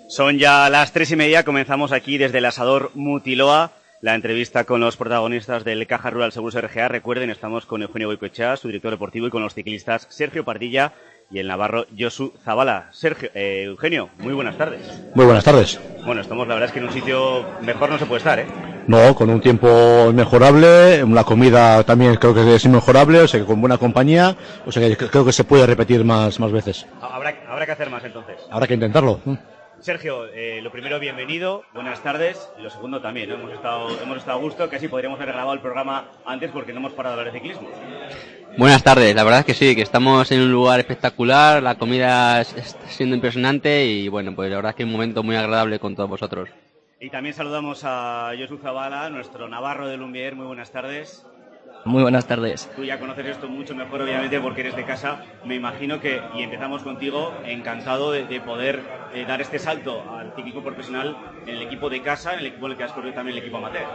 Son ya las 3:30, comenzamos aquí desde el Asador Mutiloa, la entrevista con los protagonistas del Caja Rural Seguros RGA. Recuerden, estamos con Eugenio Goicoechea, su director deportivo, y con los ciclistas Sergio Pardilla y el navarro Josu Zabala. Eugenio, muy buenas tardes. Muy buenas tardes. Bueno, estamos la verdad es que en un sitio mejor no se puede estar, ¿eh? No, con un tiempo mejorable, la comida también creo que es inmejorable, o sea que con buena compañía, o sea que creo que se puede repetir más veces. Habrá que hacer más entonces. Habrá que intentarlo. Sergio, lo primero, bienvenido, buenas tardes, y lo segundo también, ¿no? Hemos estado a gusto, casi podríamos haber grabado el programa antes porque no hemos parado de hablar de ciclismo. Buenas tardes, la verdad es que sí, que estamos en un lugar espectacular, la comida está siendo impresionante y bueno, pues la verdad es que es un momento muy agradable con todos vosotros. Y también saludamos a Josu Zabala, nuestro navarro de Lumbier. Muy buenas tardes. Muy buenas tardes. Tú ya conoces esto mucho mejor, obviamente, porque eres de casa. Me imagino que, y empezamos contigo, encantado de poder dar este salto al ciclismo profesional en el equipo de casa, en el equipo en el que has corrido también el equipo amateur.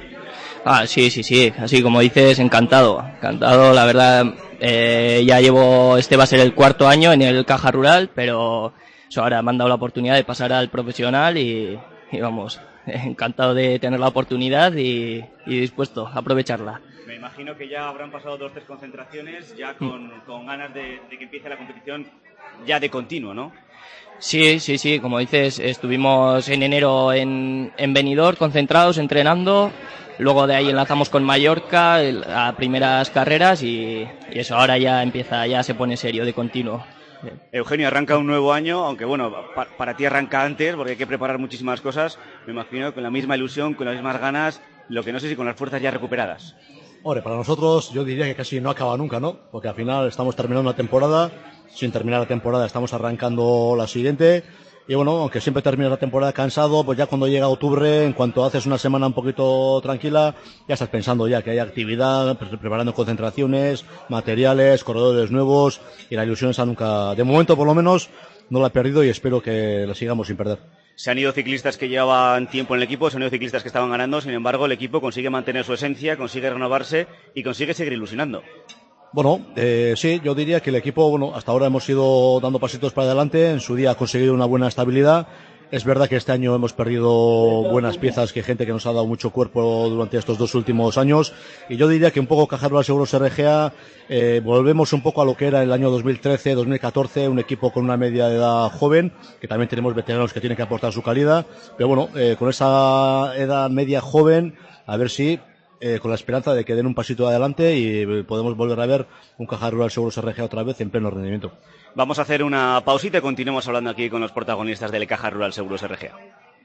Sí, así como dices, encantado, la verdad. Ya este va a ser el 4º año en el Caja Rural, pero ahora me han dado la oportunidad de pasar al profesional y vamos, encantado de tener la oportunidad y dispuesto a aprovecharla. Me imagino que ya habrán pasado 2 o 3 concentraciones, ya con ganas de que empiece la competición ya de continuo, ¿no? Sí, como dices, estuvimos en enero en Benidorm concentrados, entrenando, luego de ahí enlazamos con Mallorca a primeras carreras y eso ahora ya se pone serio de continuo. Eugenio, arranca un nuevo año, aunque bueno, para ti arranca antes porque hay que preparar muchísimas cosas, me imagino con la misma ilusión, con las mismas ganas, lo que no sé si con las fuerzas ya recuperadas. Hombre, para nosotros yo diría que casi no acaba nunca, ¿no? Porque al final estamos terminando una temporada, sin terminar la temporada estamos arrancando la siguiente. Y bueno, aunque siempre terminas la temporada cansado, pues ya cuando llega octubre, en cuanto haces una semana un poquito tranquila, ya estás pensando ya que hay actividad, preparando concentraciones, materiales, corredores nuevos, y la ilusión esa nunca, de momento por lo menos, no la he perdido y espero que la sigamos sin perder. Se han ido ciclistas que llevaban tiempo en el equipo, se han ido ciclistas que estaban ganando, sin embargo el equipo consigue mantener su esencia, consigue renovarse y consigue seguir ilusionando. Bueno, sí, yo diría que el equipo, hasta ahora hemos ido dando pasitos para adelante, en su día ha conseguido una buena estabilidad. Es verdad que este año hemos perdido buenas piezas, que gente que nos ha dado mucho cuerpo durante estos 2 últimos años, y yo diría que un poco Caja Rural Seguros RGA volvemos un poco a lo que era el año 2013-2014, un equipo con una media de edad joven, que también tenemos veteranos que tienen que aportar su calidad, pero bueno, con esa edad media joven, a ver si con la esperanza de que den un pasito adelante y podemos volver a ver un Caja Rural Seguros RGA otra vez en pleno rendimiento. Vamos a hacer una pausita y continuamos hablando aquí con los protagonistas del Caja Rural Seguros RGA.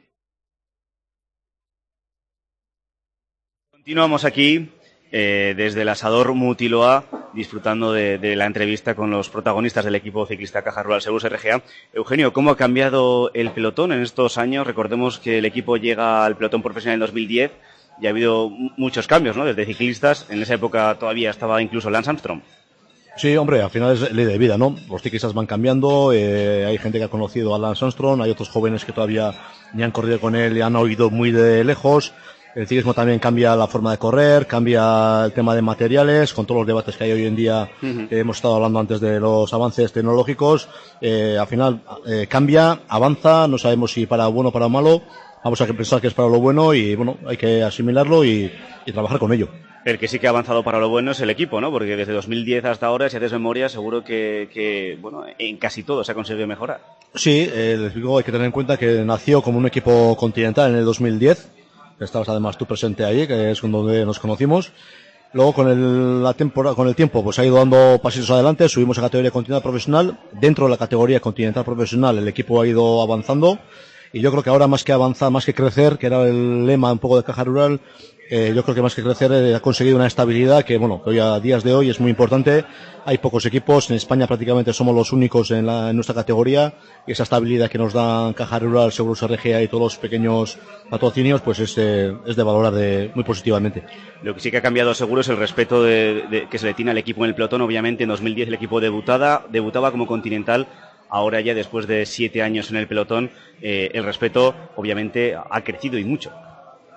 Continuamos aquí desde el Asador Mutiloa, disfrutando de la entrevista con los protagonistas del equipo ciclista Caja Rural Seguros RGA. Eugenio, ¿cómo ha cambiado el pelotón en estos años? Recordemos que el equipo llega al pelotón profesional en 2010 y ha habido muchos cambios, ¿no? Desde ciclistas, en esa época todavía estaba incluso Lance Armstrong. Sí, hombre, al final es ley de vida, ¿no? Los ciclistas van cambiando, hay gente que ha conocido a Lance Armstrong, hay otros jóvenes que todavía ni han corrido con él y han oído muy de lejos. El ciclismo también cambia la forma de correr, cambia el tema de materiales, con todos los debates que hay hoy en día, que hemos estado hablando antes de los avances tecnológicos. Al final cambia, avanza, no sabemos si para bueno o para malo. Vamos a pensar que es para lo bueno y bueno, hay que asimilarlo y trabajar con ello. El que sí que ha avanzado para lo bueno es el equipo, ¿no? Porque desde 2010 hasta ahora, si haces memoria, seguro que bueno, en casi todo se ha conseguido mejorar. Sí, les digo, hay que tener en cuenta que nació como un equipo continental en el 2010. Estabas además tú presente ahí, que es donde nos conocimos. Luego con el tiempo pues ha ido dando pasitos adelante, subimos a categoría continental profesional. Dentro de la categoría continental profesional el equipo ha ido avanzando. Y yo creo que ahora más que avanzar, más que crecer, que era el lema un poco de Caja Rural, yo creo que más que crecer ha conseguido una estabilidad que, bueno, que hoy a días de hoy es muy importante. Hay pocos equipos, en España prácticamente somos los únicos en nuestra categoría, y esa estabilidad que nos dan Caja Rural, Seguros RGA y todos los pequeños patrocinios, pues es de valorar muy positivamente. Lo que sí que ha cambiado seguro es el respeto que se le tiene al equipo en el pelotón. Obviamente en 2010 el equipo debutaba como continental. Ahora ya después de 7 años en el pelotón, el respeto obviamente ha crecido y mucho.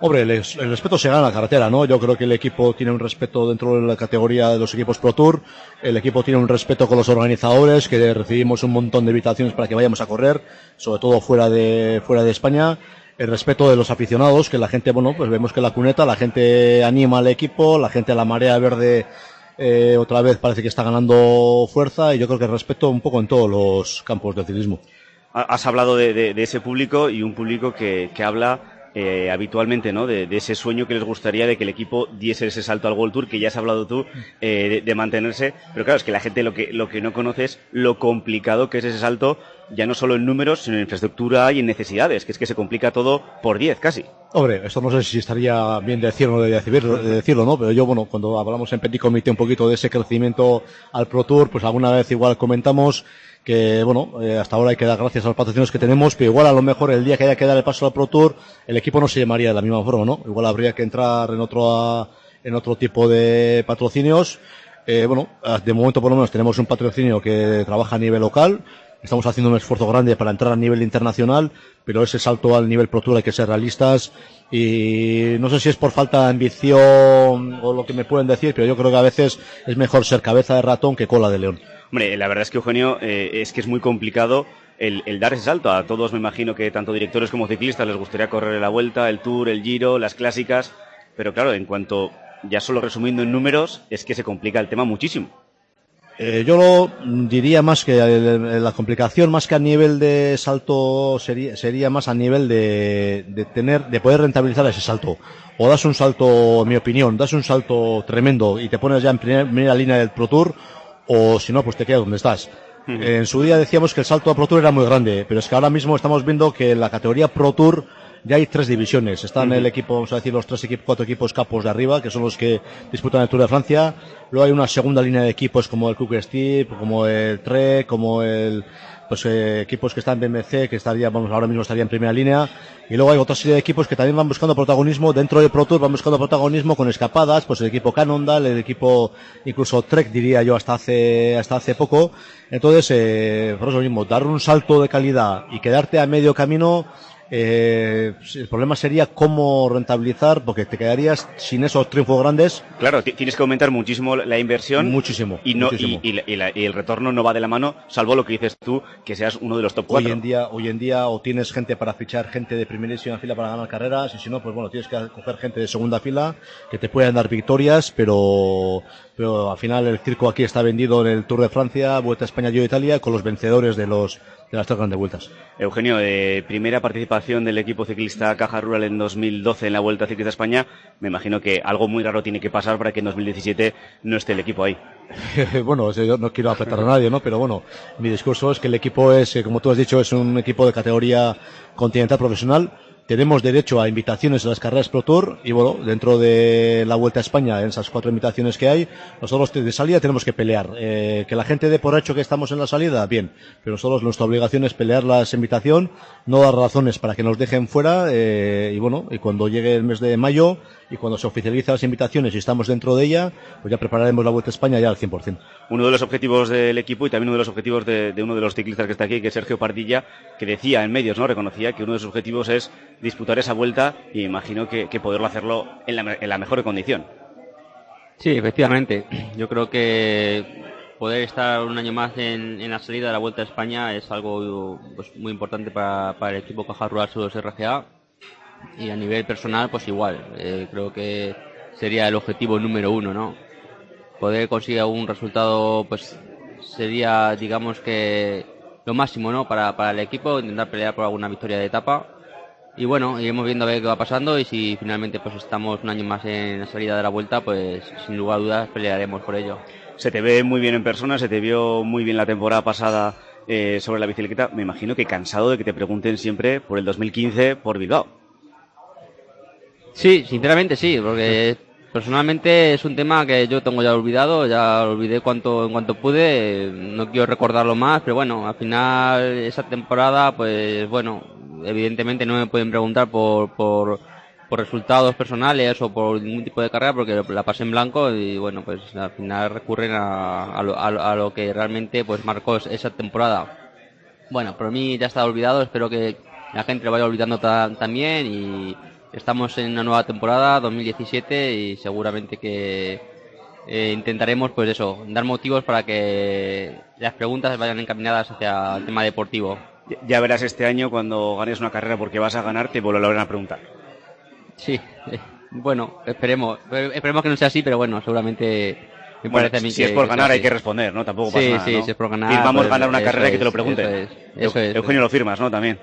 Hombre, el respeto se gana en la carretera, ¿no? Yo creo que el equipo tiene un respeto dentro de la categoría de los equipos Pro Tour, el equipo tiene un respeto con los organizadores, que recibimos un montón de invitaciones para que vayamos a correr, sobre todo fuera de España, el respeto de los aficionados, que la gente, bueno, pues vemos que la cuneta, la gente anima al equipo, la gente a la marea verde otra vez parece que está ganando fuerza, y yo creo que el respeto un poco en todos los campos del ciclismo. Has hablado de ese público, y un público que habla habitualmente, ¿no? De ese sueño que les gustaría de que el equipo diese ese salto al World Tour, que ya has hablado tú, de mantenerse. Pero claro, es que la gente lo que no conoce es lo complicado que es ese salto, ya no solo en números, sino en infraestructura y en necesidades, que es que se complica todo por 10 casi. Hombre, esto no sé si estaría bien decirlo, de decirlo, ¿no? Pero yo, bueno, cuando hablamos en Petit Comité un poquito de ese crecimiento al Pro Tour, pues alguna vez igual comentamos que, bueno, hasta ahora hay que dar gracias a los patrocinios que tenemos, pero igual a lo mejor el día que haya que dar el paso al Pro Tour, el equipo no se llamaría de la misma forma, ¿no? Igual habría que entrar en otro tipo de patrocinios. Bueno, de momento por lo menos tenemos un patrocinio que trabaja a nivel local. Estamos haciendo un esfuerzo grande para entrar a nivel internacional, pero ese salto al nivel Pro Tour hay que ser realistas, y no sé si es por falta de ambición o lo que me pueden decir, pero yo creo que a veces es mejor ser cabeza de ratón que cola de león. Hombre, la verdad es que, Eugenio, es que es muy complicado el dar ese salto. A todos me imagino que tanto directores como ciclistas les gustaría correr la Vuelta, el Tour, el Giro, las clásicas, pero claro, en cuanto, ya solo resumiendo en números, es que se complica el tema muchísimo. Yo lo diría más que la complicación, más que a nivel de salto, sería más a nivel de poder rentabilizar ese salto. O das un salto, en mi opinión, das un salto tremendo y te pones ya en primera línea del Pro Tour, o si no, pues te quedas donde estás. En su día decíamos que el salto a Pro Tour era muy grande, pero es que ahora mismo estamos viendo que en la categoría Pro Tour ya hay 3 divisiones. Están el equipo, vamos a decir, los 4 equipos capos de arriba, que son los que disputan el Tour de Francia. Luego hay una segunda línea de equipos como el Quick Step, como el Trek, como equipos que están en BMC, que ahora mismo estarían en primera línea. Y luego hay otra serie de equipos que también van buscando protagonismo dentro del Pro Tour, van buscando protagonismo con escapadas, pues el equipo Cannondale, el equipo incluso Trek, diría yo, hasta hace poco. Entonces, por eso mismo, dar un salto de calidad y quedarte a medio camino, el problema sería cómo rentabilizar, porque te quedarías sin esos triunfos grandes. Claro, tienes que aumentar muchísimo la inversión. Muchísimo. Y el retorno no va de la mano, salvo lo que dices tú, que seas uno de los top 4. Hoy en día o tienes gente para fichar gente de primerísima fila para ganar carreras, y si no, pues bueno, tienes que coger gente de segunda fila que te puedan dar victorias, pero al final el circo aquí está vendido en el Tour de Francia, Vuelta a España, Giro de Italia, con los vencedores de las 3 grandes vueltas. Eugenio, primera participación del equipo ciclista Caja Rural en 2012 en la Vuelta Ciclista España. Me imagino que algo muy raro tiene que pasar para que en 2017 no esté el equipo ahí. Bueno, yo no quiero afectar a nadie, ¿no? Pero bueno, mi discurso es que el equipo es, como tú has dicho, es un equipo de categoría continental profesional. Tenemos derecho a invitaciones a las carreras Pro Tour, y bueno, dentro de la Vuelta a España, en esas 4 invitaciones que hay, nosotros de salida tenemos que pelear. Que la gente dé por hecho que estamos en la salida, bien, pero nosotros nuestra obligación es pelear la invitación, no dar razones para que nos dejen fuera, y bueno, y cuando llegue el mes de mayo y cuando se oficialicen las invitaciones y estamos dentro de ella, pues ya prepararemos la Vuelta a España ya al 100%. Uno de los objetivos del equipo, y también uno de los objetivos de uno de los ciclistas que está aquí, que es Sergio Pardilla, que decía en medios, ¿no? Reconocía que uno de sus objetivos es disputar esa vuelta, y imagino que poderlo hacerlo en la mejor condición. Sí, efectivamente. Yo creo que poder estar un año más en la salida de la Vuelta a España es algo pues, muy importante para el equipo Caja Rural Seguros RGA, y a nivel personal pues igual. Creo que sería el objetivo número 1, ¿no? Poder conseguir un resultado pues sería, digamos, que lo máximo, ¿no? Para el equipo, intentar pelear por alguna victoria de etapa. Y bueno, iremos viendo a ver qué va pasando, y si finalmente pues estamos un año más en la salida de la Vuelta, pues sin lugar a dudas pelearemos por ello. Se te ve muy bien en persona, se te vio muy bien la temporada pasada sobre la bicicleta. Me imagino que cansado de que te pregunten siempre por el 2015 por Bilbao. Sí, sinceramente sí, porque personalmente es un tema que yo tengo ya olvidado, ya lo olvidé en cuanto pude, no quiero recordarlo más, pero bueno, al final esa temporada, pues bueno, evidentemente no me pueden preguntar por resultados personales o por ningún tipo de carrera, porque la pasé en blanco, y bueno, pues al final recurren a lo que realmente pues marcó esa temporada. Bueno, por mí ya está olvidado, espero que la gente lo vaya olvidando también, y estamos en una nueva temporada, 2017, y seguramente que intentaremos, pues eso, dar motivos para que las preguntas vayan encaminadas hacia el tema deportivo. Ya verás este año cuando ganes una carrera, porque vas a ganar, te volverán a preguntar. Sí, bueno, esperemos que no sea así, pero bueno, seguramente me parece a mí si que es por ganar hay así. que responder, ¿no? Tampoco pasa nada, Sí, ¿no? si es por ganar. Firmamos pues, ganar una carrera y que te lo es, pregunten. Eso es. Eugenio, lo firmas, ¿no? También.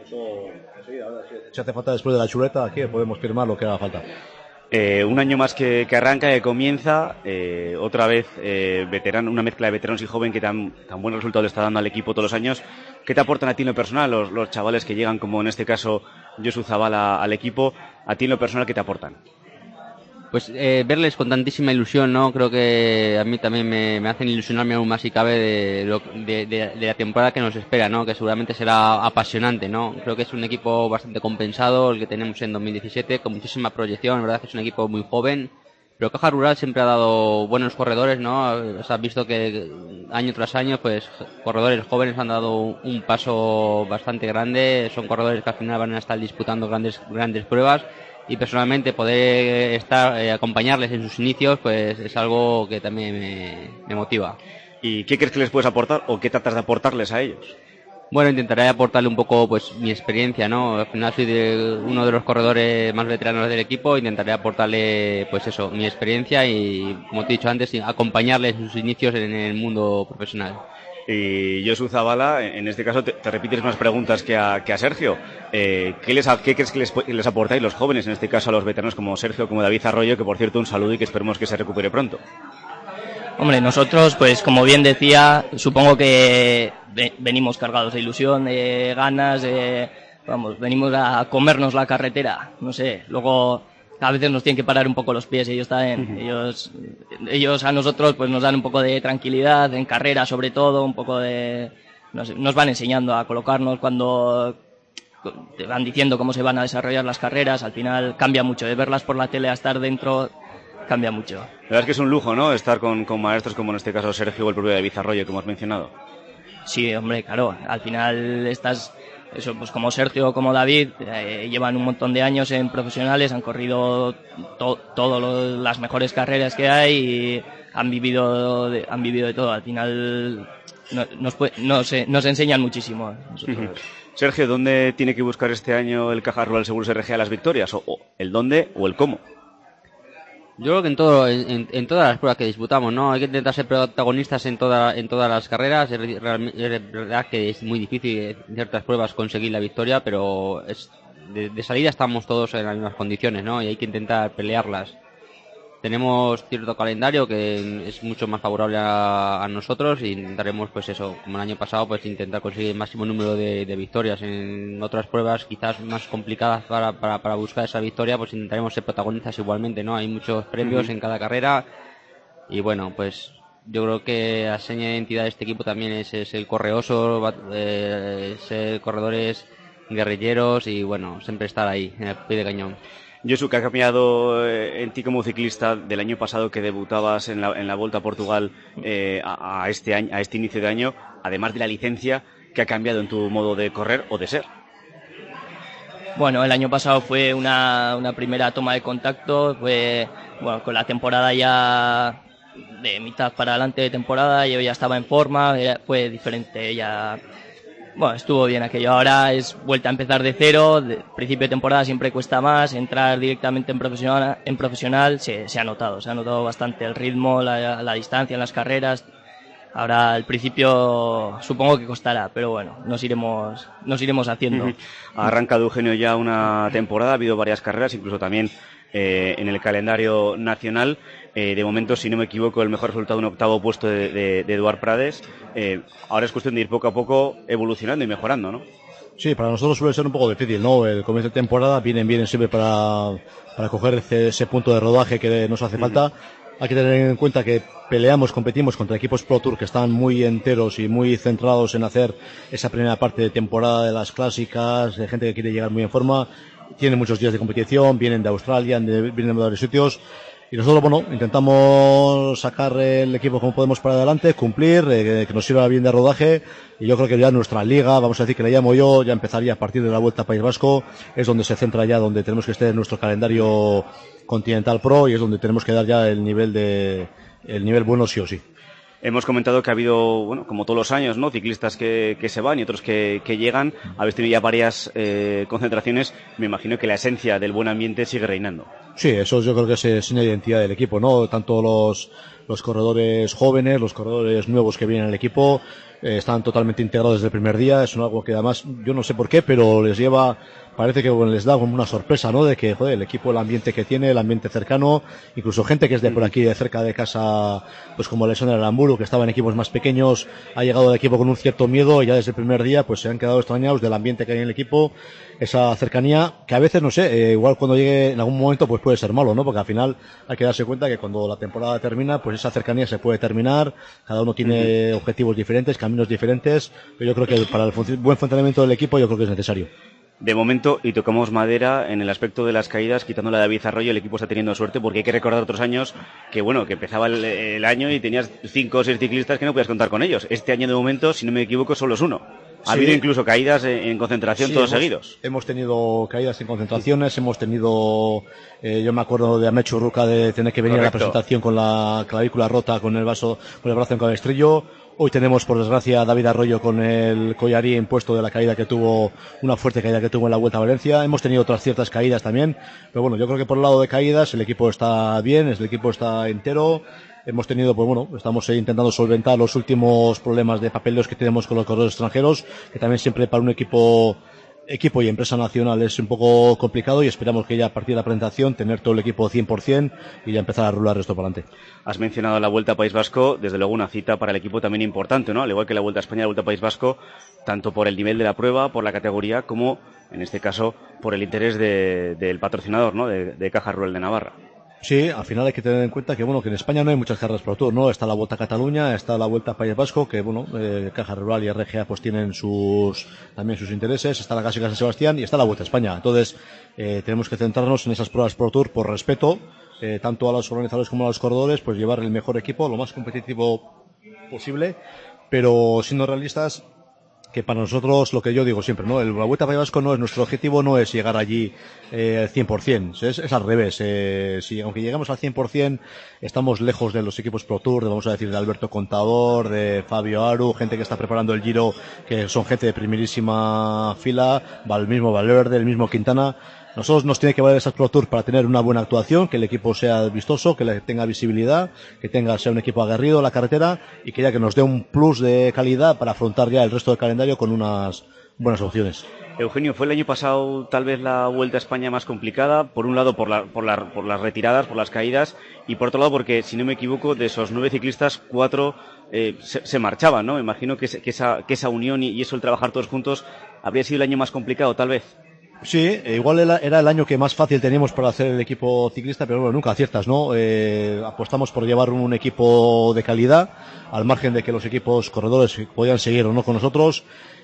Si hace falta después de la chuleta, aquí podemos firmar lo que haga falta. Un año más que arranca, que comienza, otra vez veterano, una mezcla de veteranos y joven que tan buen resultado le está dando al equipo todos los años. ¿Qué te aportan a ti en lo personal los chavales que llegan, como en este caso Josu Zabala, al equipo? A ti en lo personal, ¿qué te aportan? Pues verles con tantísima ilusión, ¿no? Creo que a mí también me hacen ilusionarme aún más si cabe de la temporada que nos espera, ¿no? Que seguramente será apasionante, ¿no? Creo que es un equipo bastante compensado el que tenemos en 2017, con muchísima proyección. La verdad que es un equipo muy joven, pero Caja Rural siempre ha dado buenos corredores, ¿no? O sea, has visto que año tras año, pues corredores jóvenes han dado un paso bastante grande. Son corredores que al final van a estar disputando grandes pruebas. Y personalmente poder acompañarles en sus inicios, pues es algo que también me motiva. ¿Y qué crees que les puedes aportar o qué tratas de aportarles a ellos? Bueno, intentaré aportarle un poco pues mi experiencia, ¿no? Al final soy uno de los corredores más veteranos del equipo, intentaré aportarle pues eso, mi experiencia y, como te he dicho antes, acompañarles en sus inicios en el mundo profesional. Y Josu Zabala, en este caso te repites más preguntas que a Sergio. ¿Qué crees que les aportáis los jóvenes, en este caso a los veteranos como Sergio, como David Arroyo, que por cierto un saludo y que esperemos que se recupere pronto? Hombre, nosotros, pues como bien decía, supongo que venimos cargados de ilusión, de ganas, venimos a comernos la carretera, no sé, luego a veces nos tienen que parar un poco los pies, ellos también, ellos a nosotros pues nos dan un poco de tranquilidad, en carrera sobre todo, un poco de, no sé, nos van enseñando a colocarnos cuando te van diciendo cómo se van a desarrollar las carreras, al final cambia mucho, de verlas por la tele a estar dentro, cambia mucho. La verdad es que es un lujo, ¿no? Estar con maestros como en este caso Sergio o el propio David Arroyo, como has mencionado. Sí, hombre, claro, al final estás... Eso, pues como Sergio, como David, llevan un montón de años en profesionales, han corrido todas las mejores carreras que hay y han vivido de todo. Al final nos enseñan muchísimo. Sergio, ¿dónde tiene que buscar este año el Caja Rural Seguros RGA las victorias? ¿O el dónde o el cómo? Yo creo que en todas las pruebas que disputamos, ¿no? Hay que intentar ser protagonistas en todas las carreras. Es verdad que es muy difícil en ciertas pruebas conseguir la victoria, pero de salida estamos todos en las mismas condiciones, ¿no? Y hay que intentar pelearlas. Tenemos cierto calendario que es mucho más favorable a nosotros y intentaremos, pues eso, como el año pasado, pues intentar conseguir el máximo número de victorias. En otras pruebas quizás más complicadas para buscar esa victoria, pues intentaremos ser protagonistas igualmente, ¿no? Hay muchos premios en cada carrera y bueno, pues yo creo que la seña de identidad de este equipo también es el correoso, ser corredores guerrilleros y bueno, siempre estar ahí, en el pie de cañón. Josu, ¿qué ha cambiado en ti como ciclista del año pasado que debutabas en la Volta a Portugal a este inicio de año, además de la licencia, qué ha cambiado en tu modo de correr o de ser? Bueno, el año pasado fue una primera toma de contacto, bueno, con la temporada ya de mitad para adelante de temporada, yo ya estaba en forma, fue diferente, bueno, estuvo bien aquello. Ahora es vuelta a empezar de cero. Principio de temporada siempre cuesta más. Entrar directamente en profesional se ha notado bastante el ritmo, la distancia en las carreras. Ahora al principio supongo que costará, pero bueno, nos iremos haciendo. Ha arrancado Eugenio ya una temporada, ha habido varias carreras, incluso también en el calendario nacional. De momento, si no me equivoco, el mejor resultado, un octavo puesto de Eduard Prades. Ahora es cuestión de ir poco a poco evolucionando y mejorando, ¿no? Sí, para nosotros suele ser un poco difícil, ¿no? El comienzo de temporada vienen siempre para coger ese punto de rodaje que nos hace falta. Hay que tener en cuenta que competimos contra equipos Pro Tour que están muy enteros y muy centrados en hacer esa primera parte de temporada de las clásicas, de gente que quiere llegar muy en forma. Tienen muchos días de competición, vienen de Australia, vienen de varios sitios. Y nosotros, bueno, intentamos sacar el equipo como podemos para adelante, cumplir, que nos sirva bien de rodaje. Y yo creo que ya nuestra liga, vamos a decir que le llamo yo, ya empezaría a partir de la Vuelta a País Vasco. Es donde se centra ya, donde tenemos que estar en nuestro calendario Continental Pro y es donde tenemos que dar ya el nivel bueno sí o sí. Hemos comentado que ha habido, bueno, como todos los años, ¿no? Ciclistas que se van y otros que llegan. Habéis tenido ya varias concentraciones. Me imagino que la esencia del buen ambiente sigue reinando. Sí, eso yo creo que es una identidad del equipo, ¿no? Tanto los corredores jóvenes, los corredores nuevos que vienen al equipo, están totalmente integrados desde el primer día. Es algo que además, yo no sé por qué, pero parece que les da como una sorpresa, ¿no? De que, joder, el equipo, el ambiente que tiene, el ambiente cercano, incluso gente que es de por aquí, de cerca de casa, pues como Alexander Aramburu, que estaba en equipos más pequeños, ha llegado al equipo con un cierto miedo y ya desde el primer día, pues se han quedado extrañados del ambiente que hay en el equipo, esa cercanía, que a veces, no sé, igual cuando llegue en algún momento, pues puede ser malo, ¿no? Porque al final hay que darse cuenta que cuando la temporada termina, pues esa cercanía se puede terminar, cada uno tiene objetivos diferentes, caminos diferentes, pero yo creo que para el buen funcionamiento del equipo yo creo que es necesario. De momento, y tocamos madera, en el aspecto de las caídas, quitando la de David Arroyo, el equipo está teniendo suerte porque hay que recordar otros años que, bueno, que empezaba el año y tenías 5 o 6 ciclistas que no podías contar con ellos. Este año, de momento, si no me equivoco, solo es uno. Ha habido incluso caídas en concentración todos seguidos. Hemos tenido caídas en concentraciones, hemos tenido, yo me acuerdo de Amechu Ruca de tener que venir a la presentación con la clavícula rota, con el brazo en cabestrillo. Hoy tenemos, por desgracia, a David Arroyo con el collarí impuesto de la caída que tuvo, una fuerte caída que tuvo en la Vuelta a Valencia. Hemos tenido otras ciertas caídas también, pero bueno, yo creo que por el lado de caídas el equipo está bien, el equipo está entero. Hemos tenido, pues bueno, estamos intentando solventar los últimos problemas de papeleos que tenemos con los corredores extranjeros, que también siempre para un equipo y empresa nacional es un poco complicado y esperamos que ya a partir de la presentación tener todo el equipo 100% y ya empezar a rular esto para adelante. Has mencionado la Vuelta a País Vasco, desde luego una cita para el equipo también importante, ¿no? Al igual que la Vuelta a España y la Vuelta a País Vasco, tanto por el nivel de la prueba, por la categoría, como en este caso por el interés del patrocinador, ¿no? De Caja Rural de Navarra. Sí, al final hay que tener en cuenta que bueno, que en España no hay muchas carreras Pro Tour, ¿no? Está la Vuelta a Cataluña, está la Vuelta a País Vasco, que bueno, Caja Rural y RGA pues tienen también sus intereses, está la Clásica San Sebastián y está la Vuelta a España. Entonces, tenemos que centrarnos en esas pruebas Pro Tour por respeto, tanto a los organizadores como a los corredores, pues llevar el mejor equipo, lo más competitivo posible, pero siendo realistas, que para nosotros, lo que yo digo siempre, ¿no? La Vuelta a País Vasco no es nuestro objetivo, no es llegar allí 100%, es al revés. Si aunque lleguemos al 100%, estamos lejos de los equipos Pro Tour, vamos a decir, de Alberto Contador, de Fabio Aru, gente que está preparando el Giro, que son gente de primerísima fila, el mismo Valverde, el mismo Quintana. Nosotros nos tiene que valer esas Pro Tour para tener una buena actuación, que el equipo sea vistoso, que tenga visibilidad, sea un equipo aguerrido en la carretera y que nos dé un plus de calidad para afrontar ya el resto del calendario con unas buenas opciones. Eugenio, fue el año pasado tal vez la Vuelta a España más complicada, por un lado por las retiradas, por las caídas, y por otro lado porque, si no me equivoco, de esos 9 ciclistas, 4 se marchaban, ¿no? Me imagino que esa unión y eso, el trabajar todos juntos, habría sido el año más complicado, tal vez. Sí, igual era el año que más fácil teníamos para hacer el equipo ciclista, pero bueno, nunca aciertas, ¿no? Apostamos por llevar un equipo de calidad, al margen de que los equipos corredores podían seguir o no con nosotros.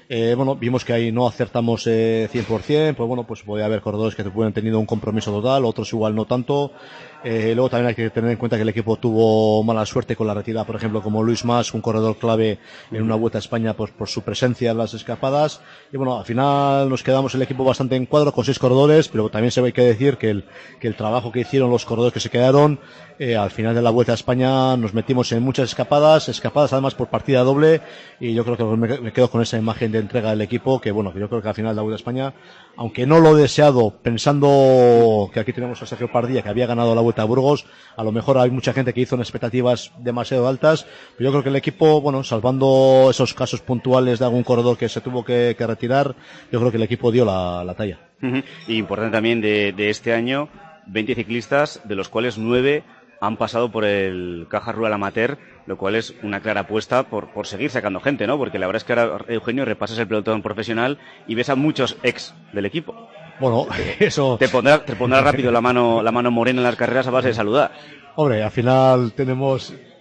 Vimos que ahí no acertamos 100%, pues bueno, pues podía haber corredores que hubieran tenido un compromiso total, otros igual no tanto. Luego también hay que tener en cuenta que el equipo tuvo mala suerte con la retirada, por ejemplo, como Luis Mas, un corredor clave en una Vuelta a España, pues por su presencia en las escapadas. Y bueno, al final nos quedamos el equipo bastante en cuadro con 6 corredores, pero también se hay que decir que el trabajo que hicieron los corredores que se quedaron, al final de la Vuelta a España nos metimos en muchas escapadas además por partida doble, y yo creo que me quedo con esa imagen de entrega del equipo, que bueno, que yo creo que al final de la Vuelta a España, aunque no lo he deseado, pensando que aquí tenemos a Sergio Pardilla, que había ganado la Vuelta a Burgos, a lo mejor hay mucha gente que hizo unas expectativas demasiado altas, pero yo creo que el equipo, bueno, salvando esos casos puntuales de algún corredor que se tuvo que retirar, yo creo que el equipo dio la talla. Y importante también de este año, 20 ciclistas, de los cuales 9 han pasado por el Caja Rural Amateur, lo cual es una clara apuesta por seguir sacando gente, ¿no? Porque la verdad es que ahora, Eugenio, repasas el pelotón profesional y ves a muchos ex del equipo. Bueno, eso te pondrá rápido la mano morena en las carreras a base de saludar. Hombre, al final tenemos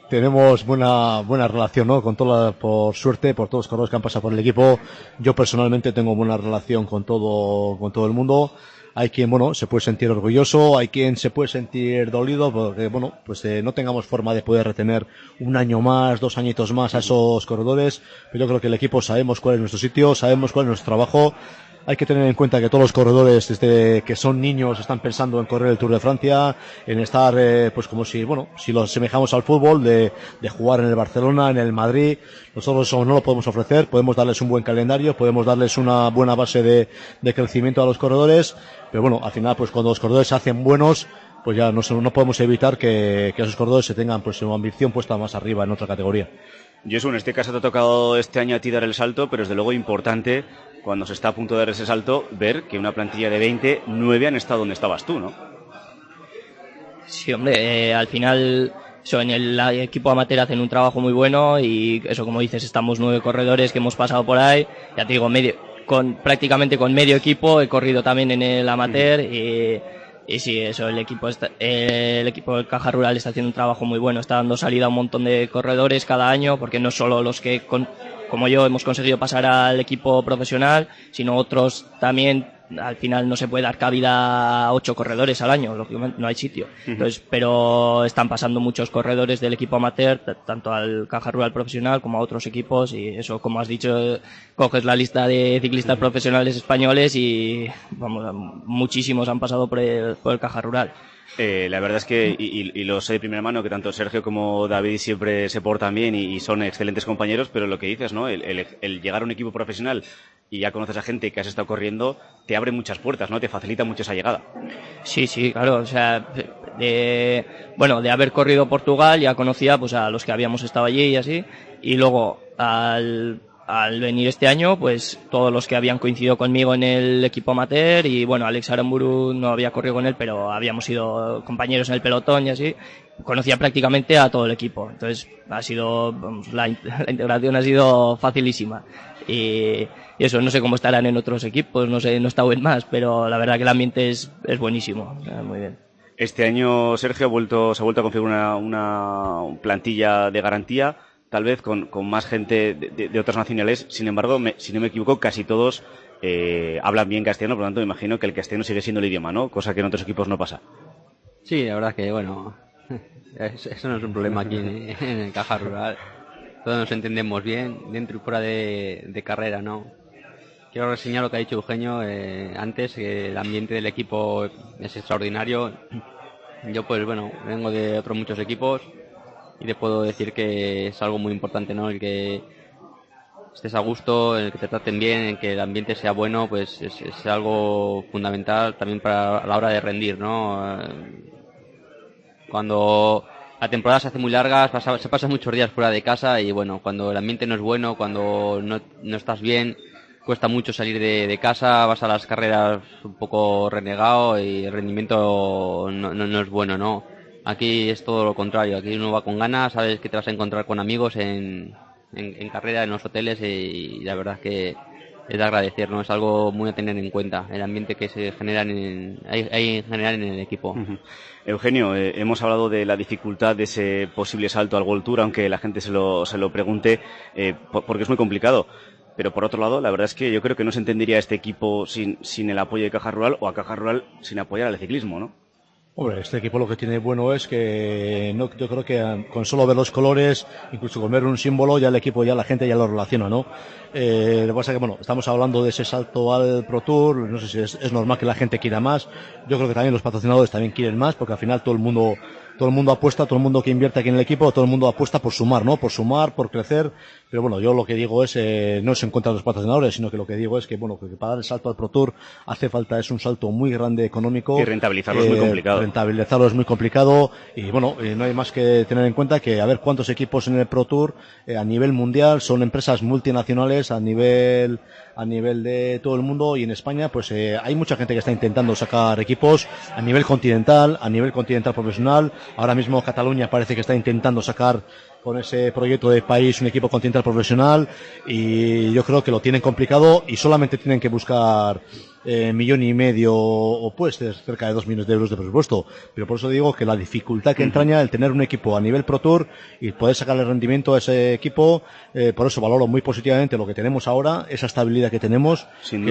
tenemos buena relación, ¿no? Por suerte, por todos los corredores que han pasado por el equipo. Yo personalmente tengo buena relación con todo el mundo. Hay quien, se puede sentir orgulloso, hay quien se puede sentir dolido porque, no tengamos forma de poder retener un año más, 2 añitos más a esos corredores. Pero yo creo que el equipo sabemos cuál es nuestro sitio, sabemos cuál es nuestro trabajo. Hay que tener en cuenta que todos los corredores, desde que son niños, están pensando en correr el Tour de Francia, en estar, si lo asemejamos al fútbol, de jugar en el Barcelona, en el Madrid. Nosotros eso no lo podemos ofrecer, podemos darles un buen calendario, podemos darles una buena base de crecimiento a los corredores, pero al final, pues cuando los corredores se hacen buenos, pues ya no podemos evitar que esos corredores se tengan, pues, su ambición puesta más arriba en otra categoría. Josu, en este caso te ha tocado este año a ti dar el salto, pero es de luego importante, cuando se está a punto de dar ese salto, ver que una plantilla de 20, 9 han estado donde estabas tú, ¿no? Sí, hombre, al final en el equipo amateur hacen un trabajo muy bueno y eso, como dices, estamos 9 corredores que hemos pasado por ahí, ya te digo, prácticamente con medio equipo, he corrido también en el amateur y sí, eso, el equipo del Caja Rural está haciendo un trabajo muy bueno, está dando salida a un montón de corredores cada año, porque no solo los que como yo hemos conseguido pasar al equipo profesional, sino otros también. Al final no se puede dar cabida a 8 corredores al año, lógicamente no hay sitio. Entonces, pero están pasando muchos corredores del equipo amateur, tanto al Caja Rural profesional como a otros equipos, y eso, como has dicho, coges la lista de ciclistas profesionales españoles y muchísimos han pasado por el Caja Rural. La verdad es que, y lo sé de primera mano, que tanto Sergio como David siempre se portan bien y son excelentes compañeros, pero lo que dices, ¿no? El llegar a un equipo profesional y ya conoces a gente que has estado corriendo, te abre muchas puertas, ¿no? Te facilita mucho esa llegada. Sí, claro, o sea, de haber corrido Portugal ya conocía pues a los que habíamos estado allí y así, y luego al venir este año, pues todos los que habían coincidido conmigo en el equipo amateur, y Alex Aramburu no había corrido con él, pero habíamos sido compañeros en el pelotón y así, conocía prácticamente a todo el equipo. Entonces ha sido, la integración ha sido facilísima. Y eso, no sé cómo estarán en otros equipos, no he estado en más, pero la verdad que el ambiente es buenísimo, muy bien. Este año, Sergio, se ha vuelto a configurar una plantilla de garantía, tal vez con más gente de otras nacionales. Sin embargo, si no me equivoco, casi todos hablan bien castellano, por lo tanto me imagino que el castellano sigue siendo el idioma, ¿no? Cosa que en otros equipos no pasa. Sí, la verdad que, eso no es un problema aquí en el Caja Rural. Todos nos entendemos bien, dentro y fuera de carrera, ¿no? Quiero reseñar lo que ha dicho Eugenio antes, que el ambiente del equipo es extraordinario. Yo, vengo de otros muchos equipos y te puedo decir que es algo muy importante, ¿no? El que estés a gusto, el que te traten bien, el que el ambiente sea bueno, pues es algo fundamental también para la hora de rendir, ¿no? Cuando la temporada se hace muy larga, se pasan muchos días fuera de casa y cuando el ambiente no es bueno, cuando no estás bien, cuesta mucho salir de casa, vas a las carreras un poco renegado y el rendimiento no es bueno, ¿no? Aquí es todo lo contrario, aquí uno va con ganas, sabes que te vas a encontrar con amigos en carrera, en los hoteles, y la verdad es que es de agradecer, ¿no? Es algo muy a tener en cuenta, el ambiente que se genera hay en general en el equipo. Uh-huh. Eugenio, hemos hablado de la dificultad de ese posible salto al World Tour, aunque la gente se lo pregunte, porque es muy complicado. Pero por otro lado, la verdad es que yo creo que no se entendería este equipo sin el apoyo de Caja Rural, o a Caja Rural sin apoyar al ciclismo, ¿no? Hombre, este equipo lo que tiene bueno es que yo creo que con solo ver los colores, incluso con ver un símbolo, ya el equipo, ya la gente ya lo relaciona, ¿no? Lo que pasa es que, estamos hablando de ese salto al Pro Tour, no sé si es normal que la gente quiera más. Yo creo que también los patrocinadores también quieren más, porque al final todo el mundo apuesta, todo el mundo que invierte aquí en el equipo, todo el mundo apuesta por sumar, ¿no? Por sumar, por crecer. Pero yo lo que digo es, no es en contra de los patrocinadores, sino que lo que digo es que, que para dar el salto al Pro Tour hace falta, es un salto muy grande económico. Y rentabilizarlo es muy complicado. Rentabilizarlo es muy complicado y, no hay más que tener en cuenta que a ver cuántos equipos en el Pro Tour a nivel mundial son empresas multinacionales a nivel de todo el mundo, y en España pues hay mucha gente que está intentando sacar equipos a nivel continental profesional. Ahora mismo Cataluña parece que está intentando sacar con ese proyecto de país un equipo continental profesional, y yo creo que lo tienen complicado y solamente tienen que buscar millón y medio o pues cerca de 2 millones de euros de presupuesto. Pero por eso digo que la dificultad que entraña el tener un equipo a nivel Pro Tour y poder sacarle rendimiento a ese equipo, por eso valoro muy positivamente lo que tenemos ahora, esa estabilidad que tenemos,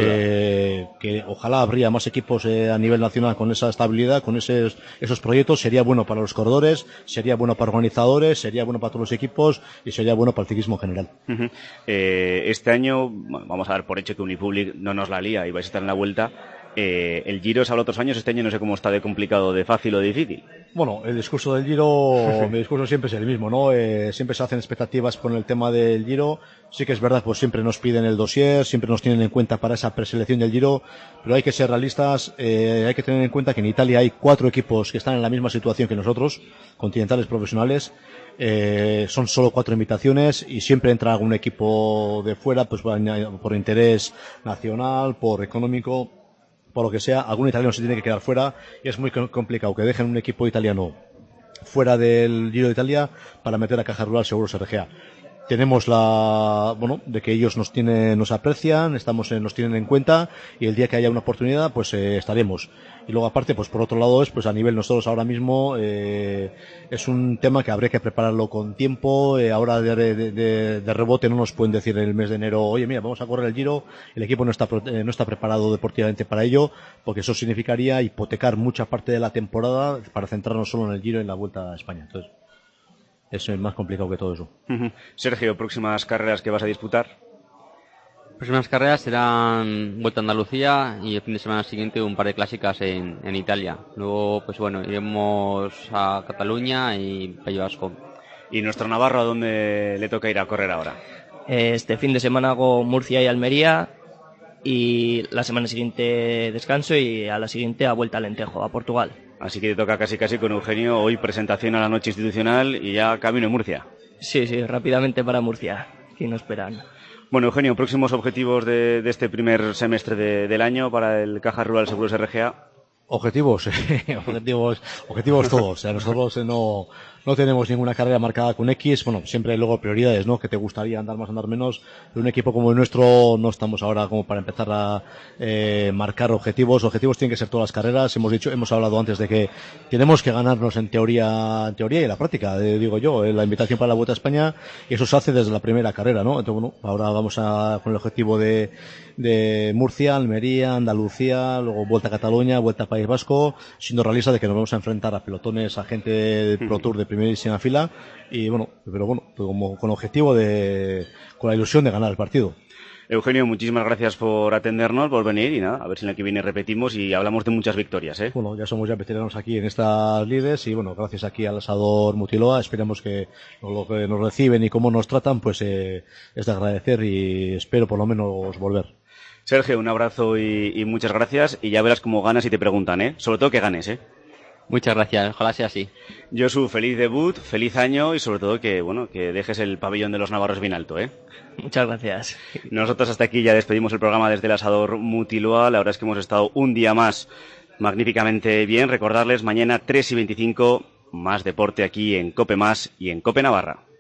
que ojalá habría más equipos a nivel nacional con esa estabilidad, con esos proyectos. Sería bueno para los corredores, sería bueno para organizadores, sería bueno para todos los equipos y sería bueno para el ciclismo en general. Este año, vamos a dar por hecho que Unipublic no nos la lía y vais a estar en la vuelta. El Giro se habla otros años, este año no sé cómo está de complicado, de fácil o de difícil. Bueno, el discurso del Giro, mi discurso siempre es el mismo, ¿no? Siempre se hacen expectativas con el tema del Giro. Sí que es verdad, pues siempre nos piden el dossier, siempre nos tienen en cuenta para esa preselección del Giro, pero hay que ser realistas, hay que tener en cuenta que en Italia hay 4 equipos que están en la misma situación que nosotros, continentales profesionales. Son solo 4 invitaciones y siempre entra algún equipo de fuera, pues por interés nacional, por económico, por lo que sea. Algún italiano se tiene que quedar fuera y es muy complicado que dejen un equipo italiano fuera del Giro de Italia para meter a Caja Rural Seguros RGA. Tenemos de que ellos nos aprecian, nos tienen en cuenta y el día que haya una oportunidad, pues estaremos. Y luego aparte, pues por otro lado pues a nivel nosotros ahora mismo, es un tema que habría que prepararlo con tiempo. Ahora de rebote no nos pueden decir en el mes de enero, oye mira, vamos a correr el Giro, el equipo no está preparado deportivamente para ello, porque eso significaría hipotecar mucha parte de la temporada para centrarnos solo en el Giro y en la Vuelta a España. Entonces, es más complicado que todo eso. Sergio, próximas carreras que vas a disputar. Próximas carreras serán Vuelta a Andalucía y el fin de semana siguiente un par de clásicas en Italia. Luego, pues bueno, iremos a Cataluña y País Vasco. ¿Y nuestro Navarro a dónde le toca ir a correr ahora? Este fin de semana hago Murcia y Almería y la semana siguiente descanso y a la siguiente a Vuelta al Alentejo, a Portugal. Así que te toca casi con Eugenio, hoy presentación a la noche institucional y ya camino a Murcia. Sí, rápidamente para Murcia, aquí nos esperan. Bueno, Eugenio, próximos objetivos de este primer semestre del año para el Caja Rural Seguros RGA. Objetivos todos. O sea, nosotros no tenemos ninguna carrera marcada con X. Bueno, siempre hay luego prioridades, ¿no? Que te gustaría andar más, andar menos. De un equipo como el nuestro no estamos ahora como para empezar a marcar objetivos. Objetivos tienen que ser todas las carreras. Hemos hablado antes de que tenemos que ganarnos en teoría y en la práctica, digo yo, la invitación para la Vuelta a España, y eso se hace desde la primera carrera, ¿no? Entonces, bueno, ahora vamos con el objetivo de Murcia, Almería, Andalucía, luego Vuelta a Cataluña, Vuelta a País Vasco, siendo realista de que nos vamos a enfrentar a pelotones, a gente de Pro Tour de primerísima fila, y como con objetivo con la ilusión de ganar el partido. Eugenio, muchísimas gracias por atendernos, por venir y nada, a ver si en el que viene repetimos y hablamos de muchas victorias, ¿eh? Bueno, ya somos veteranos aquí en estas lides y bueno, gracias aquí al asador Mutiloa, esperamos que lo que nos reciben y cómo nos tratan, pues es de agradecer y espero por lo menos volver. Sergio, un abrazo y muchas gracias y ya verás cómo ganas y te preguntan, ¿eh? Sobre todo que ganes, ¿eh? Muchas gracias, ojalá sea así. Josu, feliz debut, feliz año y sobre todo que dejes el pabellón de los navarros bien alto, ¿eh? Muchas gracias. Nosotros hasta aquí ya despedimos el programa desde el asador Mutiloa. La verdad es que hemos estado un día más magníficamente bien. Recordarles, mañana 3:25, más deporte aquí en COPE+ y en COPE Navarra.